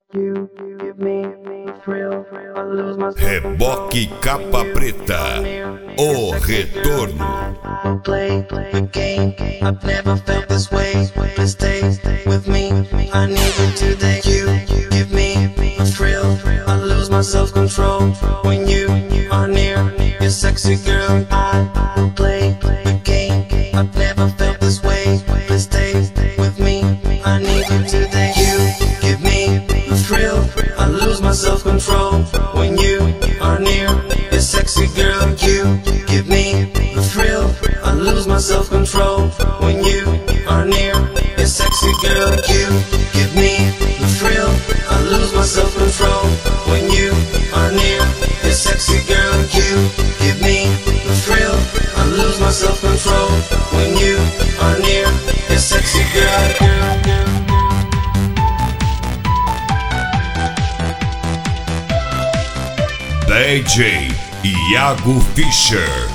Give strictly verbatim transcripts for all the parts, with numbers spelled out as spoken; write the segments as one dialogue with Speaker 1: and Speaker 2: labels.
Speaker 1: Reboque Capa Preta, o retorno.
Speaker 2: Play the game, I've never felt this way. Please stay with me, I need you today. You give me a thrill, I lose my self-control when you are near. You're sexy girl, I will play the game, I've never felt this way. Please stay with me, I need you today. You give me a thrill, I lose my self-control when you are near. You're sexy girl, you give me the thrill, I lose my self-control when you are near. You're sexy girl, you give me the thrill, I lose my self-control when you are near. You're sexy girl, you give me the thrill, I lose my self-control when you are near. You're sexy girl.
Speaker 1: D J Iago Fischer.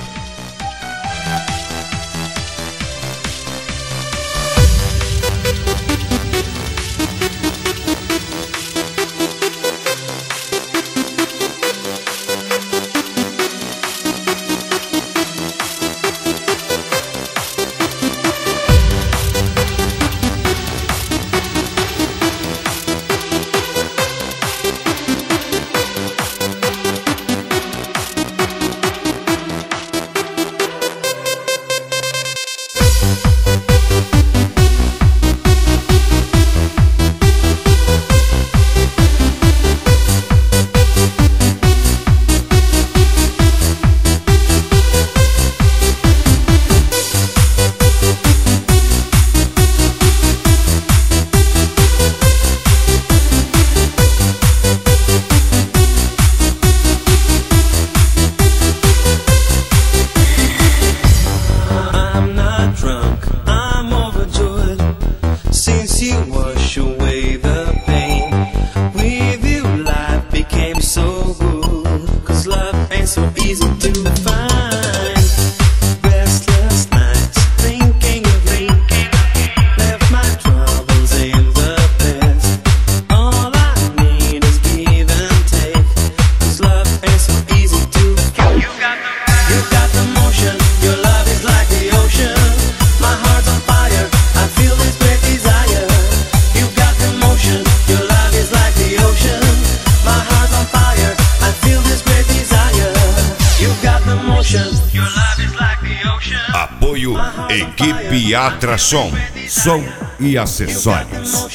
Speaker 1: Apoio Equipe Atração, som e acessórios.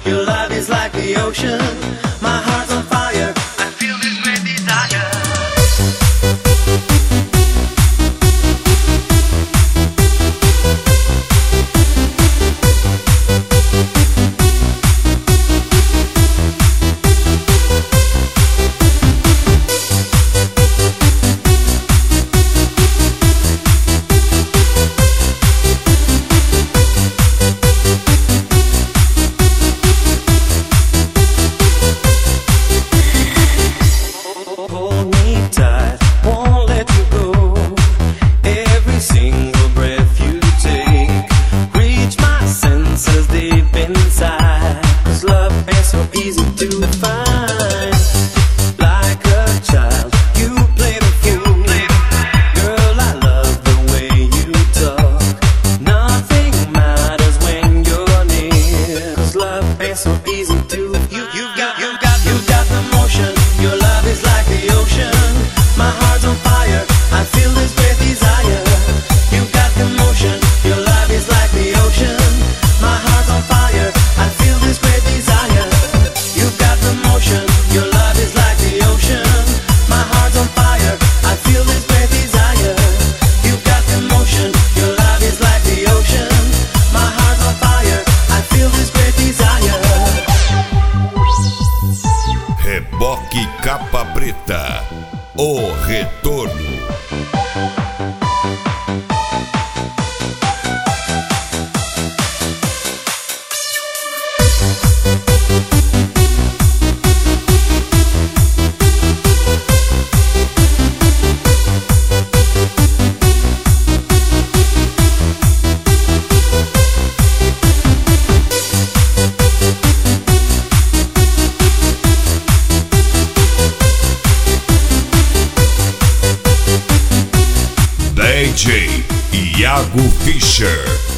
Speaker 1: Reboque Capa Preta, o retorno. Thiago Fischer.